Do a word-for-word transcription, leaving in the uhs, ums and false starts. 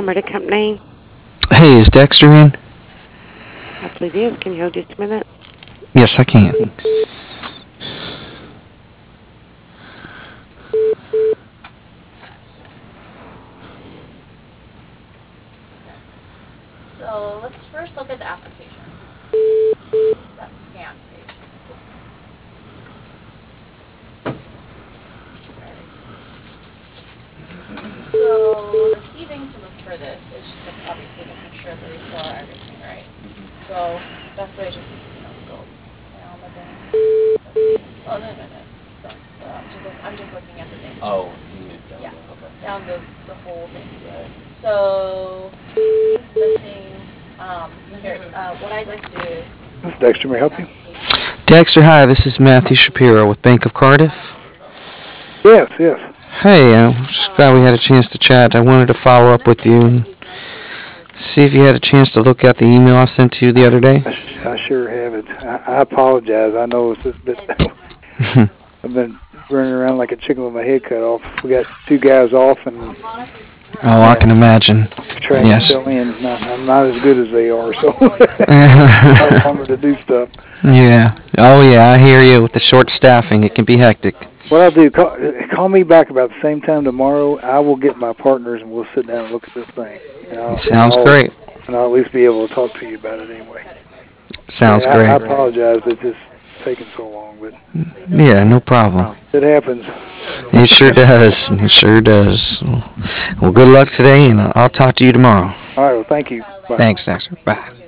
number to company. Hey, is Dexter in? I believe he is. Can you hold just a minute? Yes, I can. So let's first look at the application. That scan page. So the key thing to look for this is just like obviously making sure that they saw everything, right? So best way is just you know go down the thing. Oh no no no. That's uh, I'm just look, I'm just looking at the thing. Oh, yeah, okay. Down the the whole thing. Right. So it's missing. Um, here, uh, what I'd like to do is. This is Dexter. May I help you? Dexter, hi. This is Matthew Shapiro with Bank of Cardiff. Yes, yes. Hey, I'm just glad we had a chance to chat. I wanted to follow up with you and see if you had a chance to look at the email I sent to you the other day. I, sh- I sure haven't. I, I apologize. I know it's a bit. I've been running around like a chicken with my head cut off. We got two guys off and. Oh, I can imagine. Trying Yes. to fill in. Not, I'm not as good as they are, so I wanted to do stuff. Yeah. Oh, yeah. I hear you. With the short staffing, it can be hectic. What I'll do, call, call me back about the same time tomorrow. I will get my partners and we'll sit down and look at this thing. And I'll, Sounds and I'll, great. And I'll at least be able to talk to you about it anyway. Sounds yeah, great. I, I apologize that this taking so long, but yeah, no problem. It happens. It sure does. It sure does. Well, good luck today, and I'll talk to you tomorrow. All right. Well, thank you. Bye. Thanks, Dexter. Bye.